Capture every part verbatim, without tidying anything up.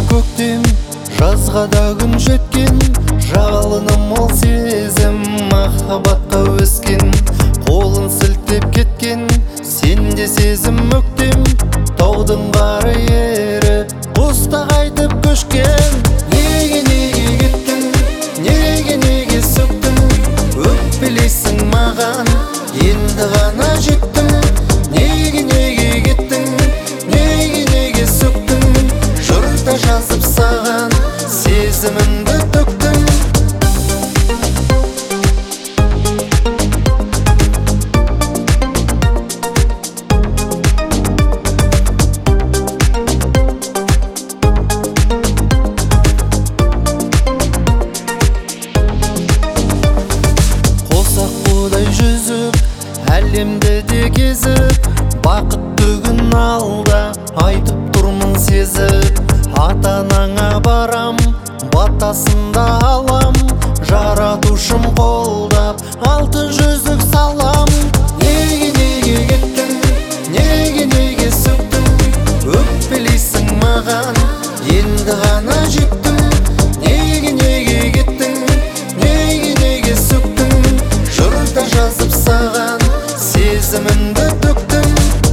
көктем, жазға да күн жеткен, жалыным ол сезім махаббатқа өскен. Қолын сілтеп кеткен, сенде сезім өктем, таудың қары еріп, құста қайтып көшкен. Неге неге кеттің, неге неге сөктің, өкпелейсің маған, енді ғана жеттім. Неге неге кеттің, неге неге сөктің, жырта жазып саған сезімімді төктім. Жүзіп, әлемді де кезіп, бақытты күн алда айтып тұрмын сезіп. Ата-анаңа барам, батасында алам, жаратушым қолдап алтын жүзік салам. Неге неге кеттің, неге неге сөктің, өкпелейсің маған, енді ғана жеттім. Неге неге кеттің, неге неге сөктің, жырта жазып саған сезімімді төктім.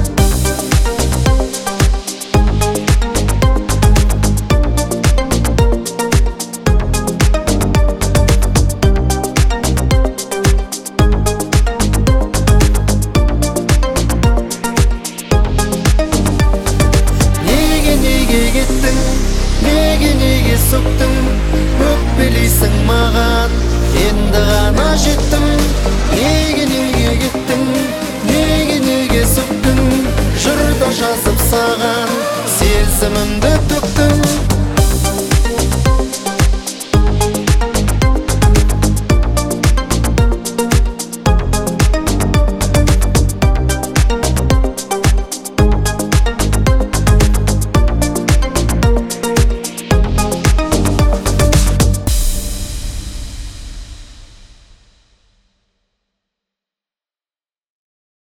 Неге неге кеттің, неге неге сөктің, өкпелейсің маған, енді ғана жеттім. Неге неге кеттің, неге неге сөктің, жырта жазып саған сезімімді төктім.